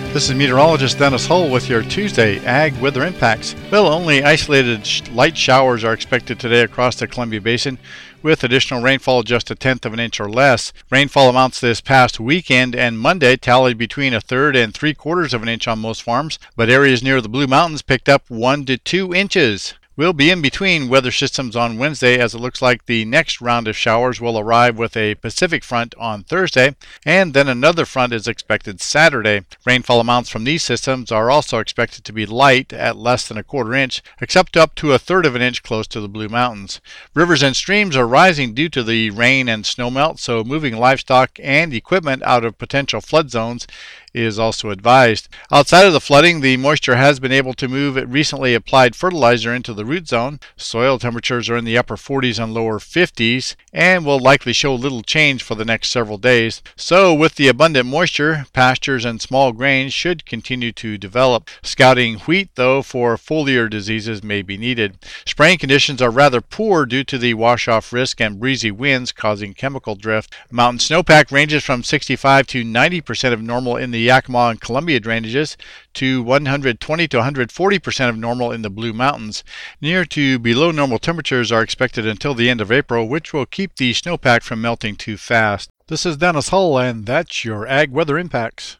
This is meteorologist Dennis Hull with your Tuesday Ag Weather Impacts. Well, only isolated light showers are expected today across the Columbia Basin, with additional rainfall just 1/10 of an inch or less. Rainfall amounts this past weekend and Monday tallied between 1/3 and 3/4 of an inch on most farms, but areas near the Blue Mountains picked up 1 to 2 inches. We'll be in between weather systems on Wednesday, as it looks like the next round of showers will arrive with a Pacific front on Thursday, and then another front is expected Saturday. Rainfall amounts from these systems are also expected to be light at less than 1/4 inch, except up to 1/3 of an inch close to the Blue Mountains. Rivers and streams are rising due to the rain and snowmelt, so moving livestock and equipment out of potential flood zones is also advised. Outside of the flooding, the moisture has been able to move recently applied fertilizer into the root zone. Soil temperatures are in the upper 40s and lower 50s and will likely show little change for the next several days. So with the abundant moisture, pastures and small grains should continue to develop. Scouting wheat, though, for foliar diseases may be needed. Spraying conditions are rather poor due to the wash-off risk and breezy winds causing chemical drift. Mountain snowpack ranges from 65 to 90% of normal in the Yakima and Columbia drainages to 120 to 140% of normal in the Blue Mountains. Near to below normal temperatures are expected until the end of April, which will keep the snowpack from melting too fast. This is Dennis Hull, and that's your Ag Weather Impacts.